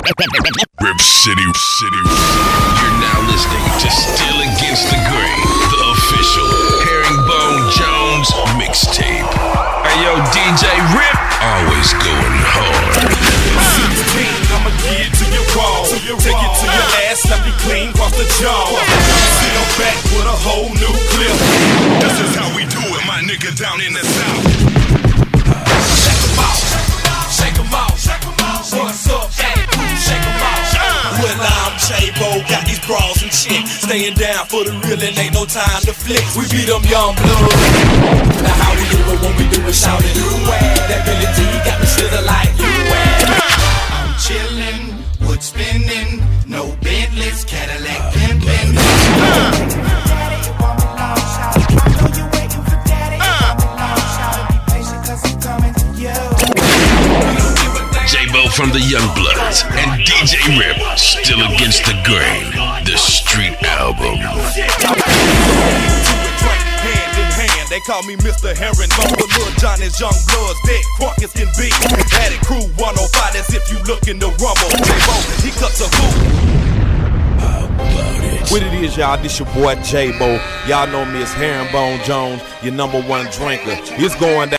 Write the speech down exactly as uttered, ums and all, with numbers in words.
Rip City, City. You're now listening to Still Against the Grain, the official Herringbone Jones mixtape. Hey yo, D J Rip, always going hard. sixteen, I'ma get it to your raw. Take it to your ass, slap you clean, cross the jaw. Sit on back with a whole new clip. This is how we do it, my nigga down in the south. Shake 'em out, shake 'em out, shake 'em out. What's up, hey, shake 'em out. Well, I'm J-Bo, got these bras and shit. Staying down for the real and ain't no time to flick. We beat them young bloods. Now how we do it when we do it, shout it. That Billy D got me slither like you. I'm chillin', wood spinning, no Bentleys, Cadillac pimpin'. J-Bo from the Youngbloods and D J Rip, Still Against the Grain, the street album. Hand in hand, they call me Mister Herringbone, but Lil Johnny's young bloods, dead crunk as can be. Attic Crew one oh five, that's if you lookin' to rumble. J-Bo, he cuts a hoop. What it is, y'all, this your boy J-Bo. Y'all know me as Herringbone Jones, your number one drinker. It's going down.